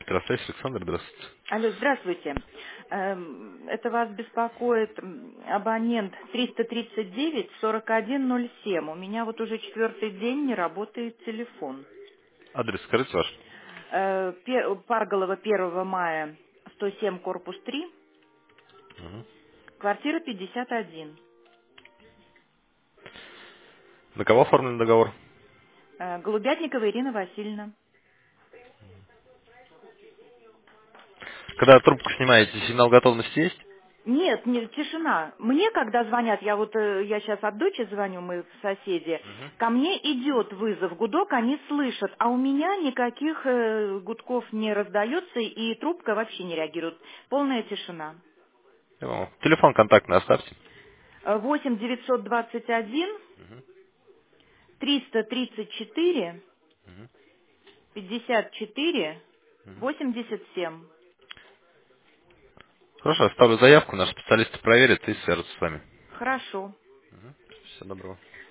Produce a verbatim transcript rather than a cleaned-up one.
Электросвязь, Александр, здравствуйте. Алло, здравствуйте. Эм, Это вас беспокоит м, абонент триста тридцать девять сорок один ноль семь. У меня вот уже четвертый день не работает телефон. Адрес скажите ваш. Э, Пе- Парголова первого мая, сто семь, корпус три, Мгм. квартира пятьдесят один. На кого оформлен договор? Э, Голубятникова Ирина Васильевна. Когда трубку снимаете, сигнал готовности есть? Нет, не, тишина. Мне, когда звонят, я вот, э, я сейчас от дочери звоню, мы соседи, Мгм. ко мне идет вызов, гудок, они слышат, а у меня никаких э, гудков не раздается, и трубка вообще не реагирует. Полная тишина. Я вам- Телефон контактный оставьте. Э, восемь девятьсот двадцать один триста тридцать четыре пятьдесят четыре восемьдесят семь. Хорошо, оставлю заявку, наши специалисты проверят и свяжутся с вами. Хорошо. Всего доброго.